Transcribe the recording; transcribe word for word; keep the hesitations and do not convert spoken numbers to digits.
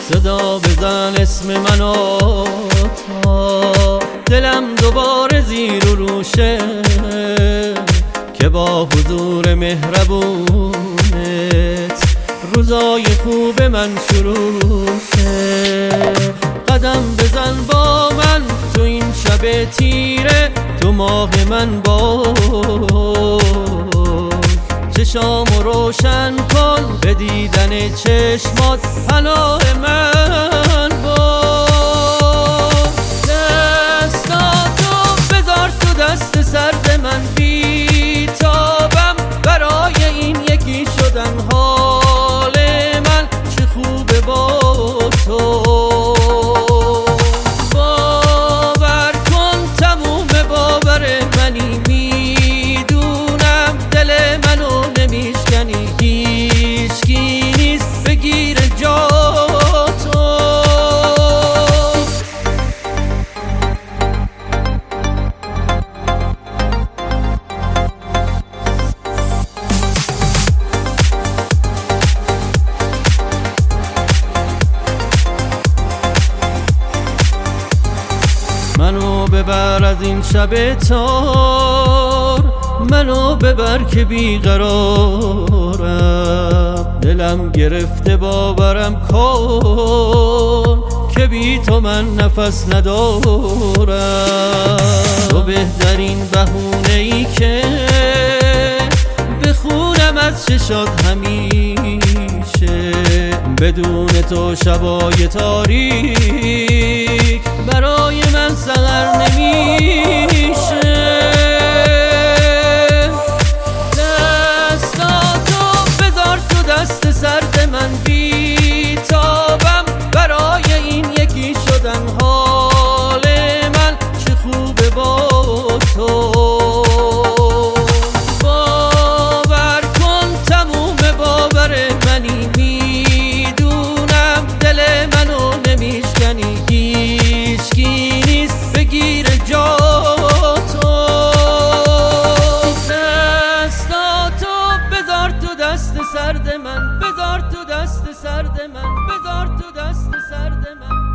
صدا بزن اسم منو تا دلم دوباره زیر و روشه، که با حضور مهربونت روزای خوب من شروع شه. قدم بزن با من تو این شب تیره، تو ماه من باش، چشامو روشن کن به دیدن چشمات، پناه من باش. دستاتو بذار تو دست سرد من، بیتابم برای این یکی شدن. حال من چه خوبه با تو، باور کن تموم باور منی، میدونم دل منو نمیشکنی، هیچکی نیست بگیر جا تو. منو ببر از این شب تار، منو ببر که بیقرارم، دلم گرفته باورم کن که بی تو من نفس ندارم. تو بهترین بهونه ای که بخونم از چشات همیشه، بدون تو شبای تاریک برای من سحر نمیشه. دستاتو بذار تو دست سرد من، بیتابم برای این یکی شدن. حال من چه خوبه با تو، باور کن تموم باور منی، میدونم دل منو نمیشکنی، هیچکی نیست بگیر جا تو. دستاتو بذار تو دست سرد من، بذار تو دست سرد من، بذار تو دست سرد من.